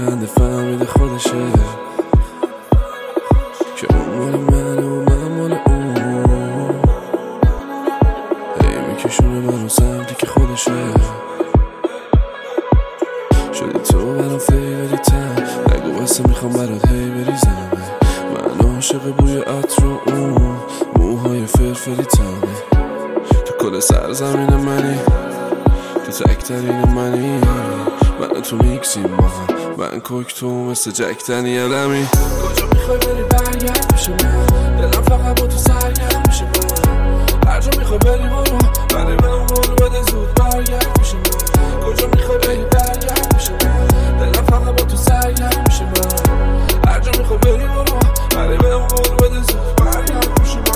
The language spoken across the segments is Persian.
میخنده فهمیده خودشه که اون مال منه و من مال اون. هی میکشونه منو سمتی که خودشه. شدی تو برام فیوری تن، نگو واسه میخوام برات هی بریزم. من عاشق بوی عطر و اون موهای فرفری تنه. تو کل سرزمین منی، تو تکترین منی. من تو میکسیم با هم، من کوک تو مثل جک دنیلمی. کجا میخوای بری برگرد میشه من، دلم فقط با تو سرگرد میشه من. هر جا میخوای بری برو، ولی به اون قول بده زود برگرد میشه من. کجا میخوای بری برگرد میشه من، دلم فقط با تو سرگرد میشه من. هر جا میخوای بری برو، ولی به اون قول بده زود برگرد میشه من.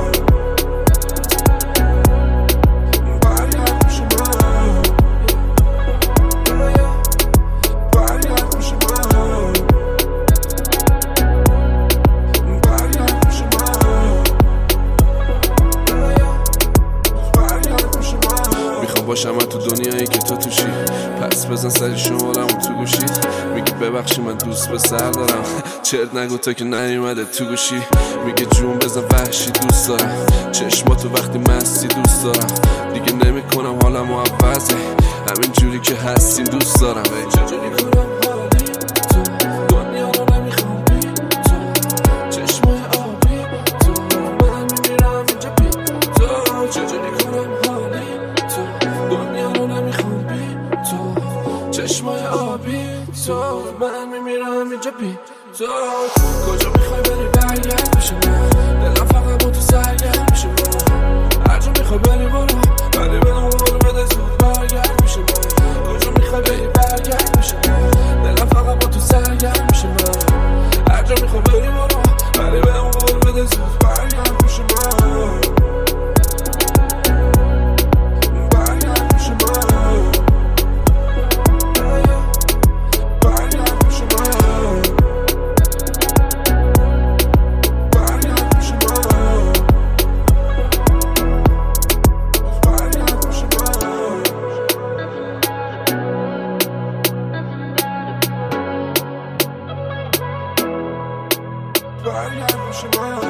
باشم من تو دنیایی که تو توشی، پس بزن سری شمارم تو گوشید. میگی ببخشی من دوست به سر دارم، چرت نگو تا که نیومده تو گوشی. میگه جون بزن وحشی دوست دارم، چشماتو وقتی مستی دوست دارم. دیگه نمیکنم حالمو عوضه، همین جوری که هستیم دوست دارم. چجوری کنم حالی تو، دنیا رو نمیخوام بی تو. چشمای آبی تو، من میمیرم اینجا بی تو. چجوری کنم حالی تو، دنیا رو نمیخوام بی تو. چشمای آبی تو، من میمیرم اینجا بی تو. کجا میخوای بری برگرد میشه من، دلم فقط با تو سرگرد میشه من. هر جا میخوای بری برو، ولی به اون قول بده زود برگرد میشه من. کجا میخوای بری برگرد میشه من، دلم فقط با تو سرگرد میشه من. هر جا میخوای بری برو، ولی به اون قول بده زود برگرد میشه من. برگرد میشه من.